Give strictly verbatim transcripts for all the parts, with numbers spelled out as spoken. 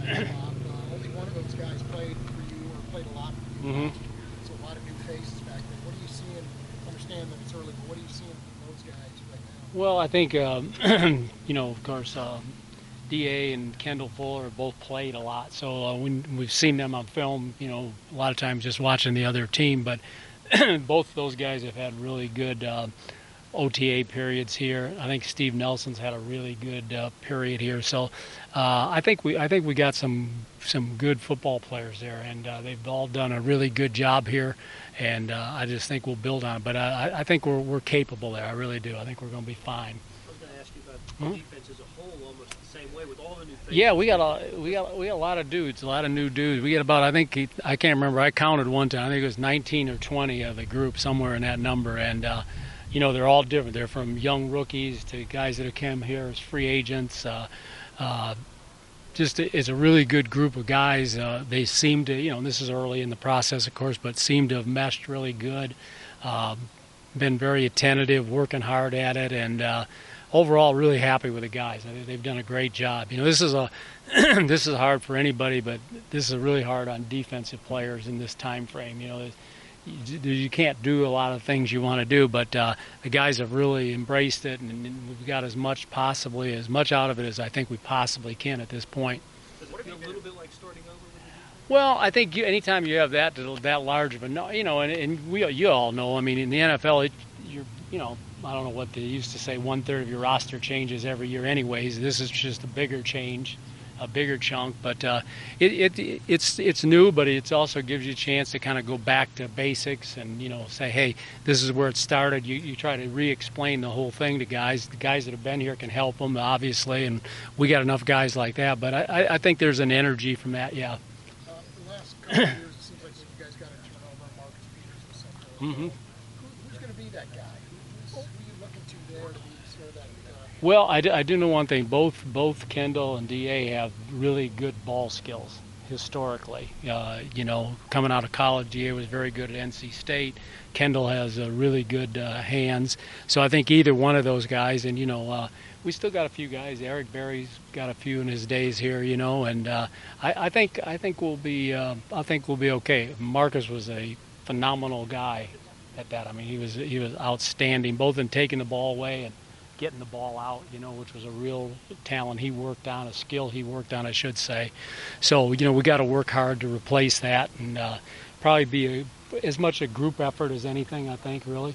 uh, only one of those guys played for you or played a lot for you hmm last year. So a lot of new faces back there. What are you seeing? Understand that it's early, but what are you seeing from those guys right now? Well, I think um, you know, of course, um, D A and Kendall Fuller both played a lot, so uh, when we've seen them on film, you know, a lot of times just watching the other team, but both those guys have had really good uh, O T A periods here. I think Steve Nelson's had a really good uh, period here. So uh, I think we I think we got some some good football players there, and uh, they've all done a really good job here. And uh, I just think we'll build on it. But I, I think we're we're capable there. I really do. I think we're going to be fine. I was going to ask you about Hmm? the defense as a whole, almost the same way with all the new faces. Yeah, we got a we got we got a lot of dudes, a lot of new dudes. We got about I think I can't remember. I counted one time. I think it was nineteen or twenty of the group, somewhere in that number, and. Uh, You know, they're all different. They're from young rookies to guys that have come here as free agents. Uh, uh, just it's a really good group of guys. Uh, they seem to, you know, this is early in the process, of course, but seem to have meshed really good. Um, been very attentive, working hard at it, and uh, overall, really happy with the guys. I think they've done a great job. You know, this is a this is hard for anybody, but this is really hard on defensive players in this time frame. You know. You, you can't do a lot of things you want to do, but uh, the guys have really embraced it, and, and we've got as much possibly as much out of it as I think we possibly can at this point. Does it feel a little bit like starting over with the defense? Well, I think you, anytime you have that that large of a no, you know, and, and we you all know, I mean, in the N F L, it, you're you know, I don't know what they used to say, one third of your roster changes every year, anyways. This is just a bigger change. A bigger chunk, but uh, it, it it's it's new, but it also gives you a chance to kind of go back to basics and you know say, hey, this is where it started. You you try to re-explain the whole thing to guys. The guys that have been here can help them, obviously, and we got enough guys like that. But I, I think there's an energy from that, yeah. Uh, the last couple of years, it seems like you guys got a turnover. Marcus Peters was sent there. Mm-hmm. Who, who's going to be that guy? Who's, who are you looking to there to be sort of that? Uh, Well, I do, I do know one thing. Both both Kendall and D A have really good ball skills historically. Uh, you know, coming out of college, D A was very good at N C State. Kendall has uh, really good uh, hands. So I think either one of those guys, and you know, uh, we still got a few guys. Eric Berry's got a few in his days here, you know, and uh, I, I think I think we'll be uh, I think we'll be okay. Marcus was a phenomenal guy at that. I mean, he was he was outstanding, both in taking the ball away and getting the ball out, you know, which was a real talent he worked on, a skill he worked on, I should say. So, you know, we got to work hard to replace that and uh, probably be a, as much a group effort as anything, I think, really.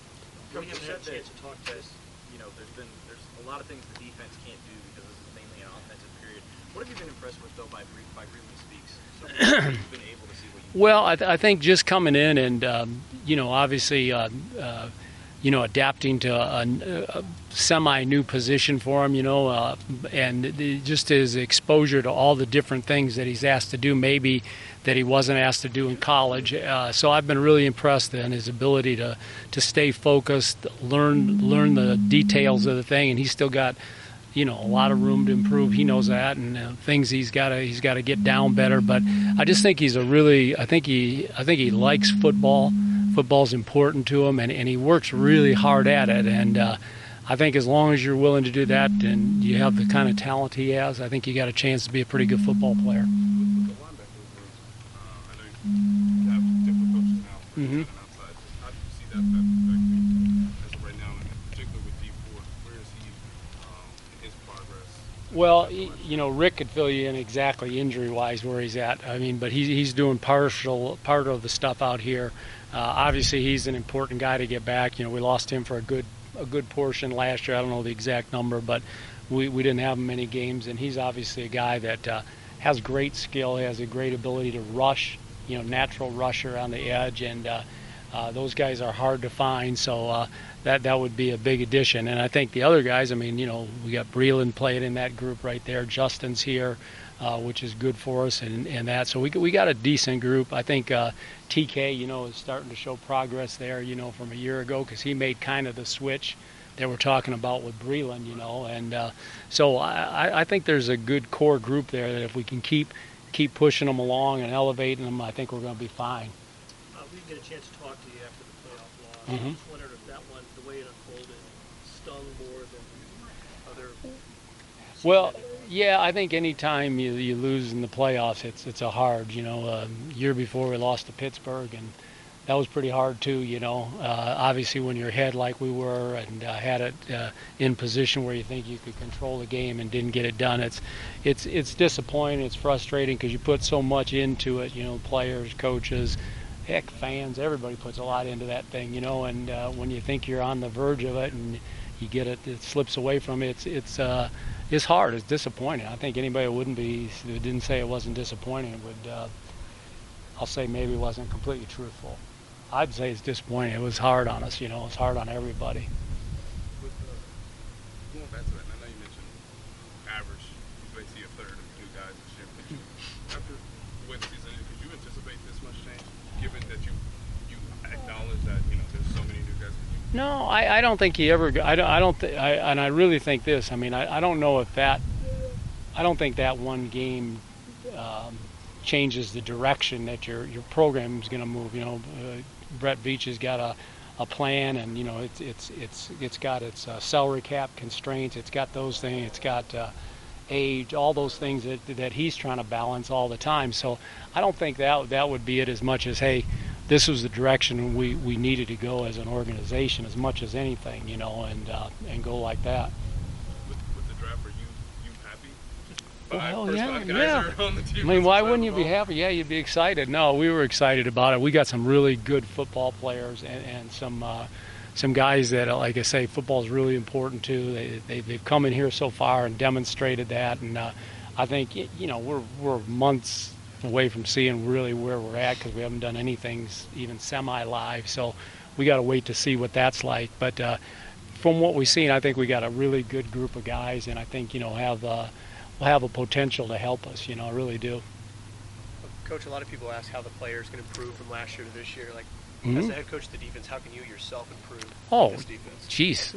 We haven't had a that, chance to talk to us. you know, there's been there's a lot of things the defense can't do because this is mainly an offensive period. What have you been impressed with though by Bre- by Breland Speaks? So far, you've been able to see what you. Well, I, th- I think just coming in and, um, you know, obviously, uh, uh, you know, adapting to a, a semi-new position for him, you know, uh, and the, just his exposure to all the different things that he's asked to do, maybe that he wasn't asked to do in college. Uh, so I've been really impressed in his ability to, to stay focused, learn learn the details of the thing, and he's still got, you know, a lot of room to improve. He knows that, and uh, things he's got to he's got to get down better. But I just think he's a really, I think he I think he likes football. Football's important to him, and, and he works really hard at it. And uh, I think as long as you're willing to do that and you have the kind of talent he has, I think you got a chance to be a pretty good football player. With the linebackers, uh, I know you have different coaches now, Mm-hmm. outside. How do you see that affecting as of right now, and particularly with D Ford? Where is he um, in his progress? Well, y- you know, Rick could fill you in exactly injury-wise where he's at. I mean, but he's he's doing partial part of the stuff out here. Uh, obviously, he's an important guy to get back. You know, we lost him for a good a good portion last year. I don't know the exact number, but we, we didn't have him many games, and he's obviously a guy that uh, has great skill, has a great ability to rush. You know, natural rusher on the edge, and uh, uh, those guys are hard to find. So uh, that that would be a big addition. And I think the other guys, I mean, you know, we got Breland playing in that group right there. Justin's here, uh, which is good for us, and, and that. So we we got a decent group. I think uh, T K, you know, is starting to show progress there, you know, from a year ago because he made kind of the switch that we're talking about with Breland, you know. And uh, so I, I think there's a good core group there that if we can keep keep pushing them along and elevating them, I think we're going to be fine. Uh, we didn't get a chance to talk to you after the playoff loss. Mhm. I just wondered if that one, the way it unfolded, stung more than other. Well, Yeah, I think anytime you, you lose in the playoffs, it's it's a hard. You know, uh, year before we lost to Pittsburgh, and that was pretty hard too. You know, uh, obviously when you're ahead like we were and uh, had it uh, in position where you think you could control the game and didn't get it done, it's it's it's disappointing. It's frustrating because you put so much into it. You know, players, coaches, heck, fans, everybody puts a lot into that thing. You know, and uh, when you think you're on the verge of it and you get it, it slips away from it. It's it's uh, it's hard. It's disappointing. I think anybody who wouldn't be who didn't say it wasn't disappointing would. Uh, I'll say maybe wasn't completely truthful. I'd say it's disappointing. It was hard on us. You know, it's hard on everybody. With, uh, going back to that, and I know you mentioned average, you basically a third of new guys this year. Could you, after the way the season is, could you anticipate this much change, given that you you acknowledge that you know there's so many new guys? Could you No, I, I don't think he ever. I don't. I don't th- I, and I really think this. I mean, I, I don't know if that. I don't think that one game um, changes the direction that your your program is going to move. You know, uh, Brett Veach has got a, a plan, and you know it's it's it's it's got its uh, salary cap constraints. It's got those things. It's got uh, age, all those things that that he's trying to balance all the time. So I don't think that that would be it as much as hey. This was the direction we, we needed to go as an organization as much as anything, you know, and uh, and go like that. with, with the draft, are you you happy? Five, Well, first yeah, five guys yeah. are on the I defensive mean, why side wouldn't of you the be ball. happy? Yeah, you'd be excited. No, we were excited about it. We got some really good football players and, and some uh, some guys that, like I say, football is really important too. They, they they've come in here so far and demonstrated that, and uh, I think you know we're we're months away from seeing really where we're at because we haven't done anything even semi-live. So we got to wait to see what that's like. But uh, from what we've seen, I think we got a really good group of guys, and I think you know have uh, will have a potential to help us. You know, I really do. Coach, a lot of people ask how the players can improve from last year to this year. Like, Mhm. as the head coach of the defense, how can you yourself improve Oh, this defense? Jeez,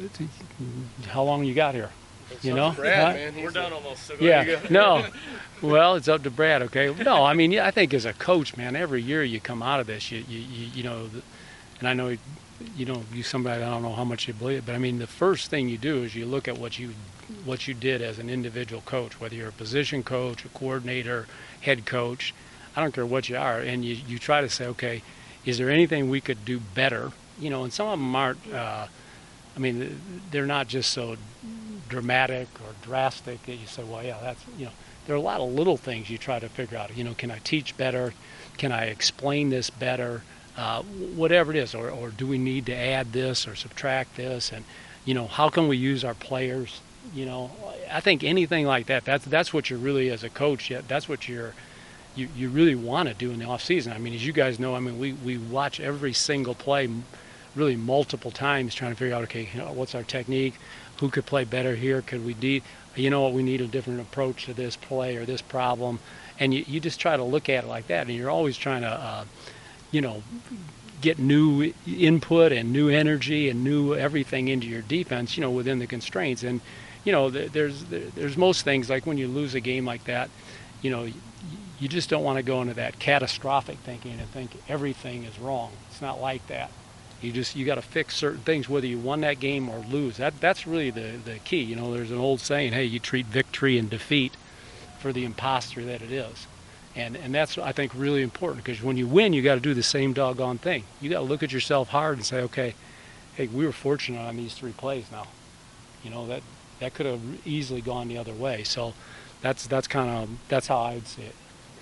how long you got here? You up know? to Brad, Huh? man. We're He's done a- almost. So go ahead, Yeah, you go. no. Well, it's up to Brad, okay? No, I mean, yeah, I think as a coach, man, every year you come out of this, you you, you, you know, the, and I know, you know, you somebody, I don't know how much you believe it, but I mean, the first thing you do is you look at what you what you did as an individual coach, whether you're a position coach, a coordinator, head coach, I don't care what you are, and you, you try to say, okay, is there anything we could do better? You know, and some of them aren't, uh, I mean, they're not just so dramatic or drastic that you say, well, yeah, that's, you know, there are a lot of little things you try to figure out. You know, can I teach better? Can I explain this better? Uh, whatever it is, or, or do we need to add this or subtract this? And, you know, how can we use our players? You know, I think anything like that, that's, that's what you're really, as a coach, yeah, that's what you're, you, you really want to do in the off season. I mean, as you guys know, I mean, we, we watch every single play really multiple times trying to figure out, okay, you know, what's our technique? Who could play better here? Could we de- you know what, we need a different approach to this play or this problem. And you, you just try to look at it like that. And you're always trying to, uh, you know, get new input and new energy and new everything into your defense, you know, within the constraints. And, you know, there's, there's most things, like when you lose a game like that, you know, you just don't want to go into that catastrophic thinking and think everything is wrong. It's not like that. You just, you got to fix certain things, whether you won that game or lose. That that's really the, the key. You know, there's an old saying, hey, you treat victory and defeat for the imposter that it is. And and that's, I think, really important, because when you win, you got to do the same doggone thing. You got to look at yourself hard and say, okay, hey, we were fortunate on these three plays now. You know, that that could have easily gone the other way. So that's that's kind of, that's how I'd see it.